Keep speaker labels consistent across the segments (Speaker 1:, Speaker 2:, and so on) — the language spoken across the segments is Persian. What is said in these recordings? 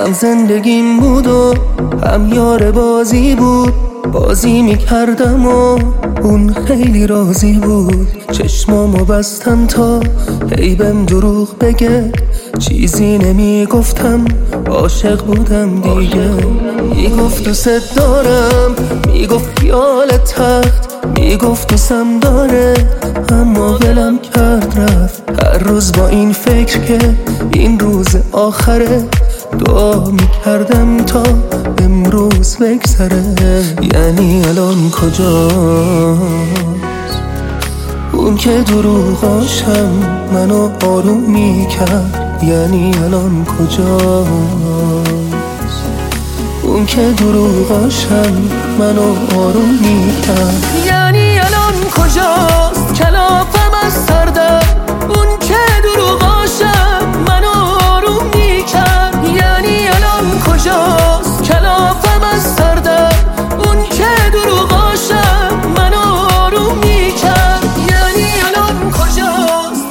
Speaker 1: هم زندگیم بود و هم یار بازی بود. بازی میکردم و اون خیلی راضی بود. چشمامو بستم تا هی بهم دروغ بگه، چیزی نمیگفتم، عاشق بودم دیگه. میگفت دوست دارم، میگفت خیال تخت، میگفت دوستم داره، اما ولم کرد رفت. هر روز با این فکر که این روز آخره، دعا میکردم تا امروز بگذره. یعنی الان کجاست اون که دروغاشم منو آروم میکرد؟ یعنی الان کجاست اون که دروغاشم منو آروم میکرد؟ یعنی الان کجاست کلافم از سردم اون که دروغاشم منو آروم میکرد؟ یعنی الان کجاست کلافم از سردم اون که دروغاشم منو آروم میکرد؟ یعنی الان کجاست؟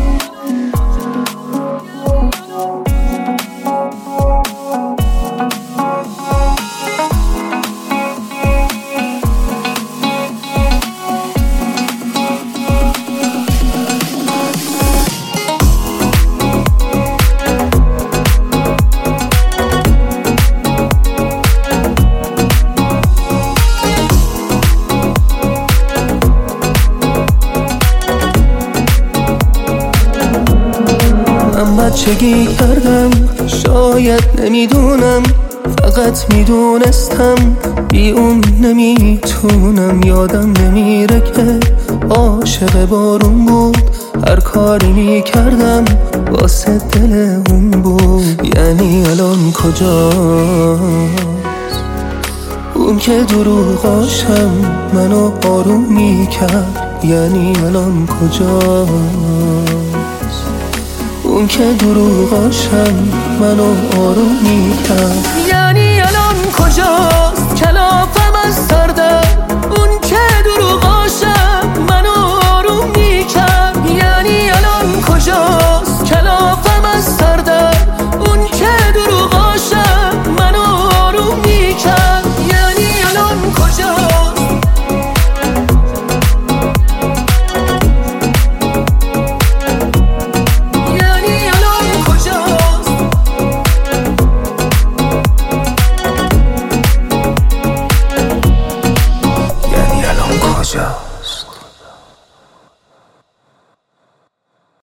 Speaker 1: بچگی کردم، شاید نمیدونم، فقط میدونستم بی اون نمیتونم. یادم نمیره که عاشق بارون بود، هر کاری میکردم واسه دل اون بود. یعنی الان کجاست اون که دروغاشم منو آروم میکرد؟ یعنی الان کجاست اون که دروغاشم منو آروم میکرد؟ یعنی الان کجاست کلافم از سردم اون که دروغاشم منو آروم میکرد؟ یعنی الان کجاست کلافم از سردم اون که دروغاشم منو آروم میکرد؟ یعنی الان کجاست؟
Speaker 2: کجا؟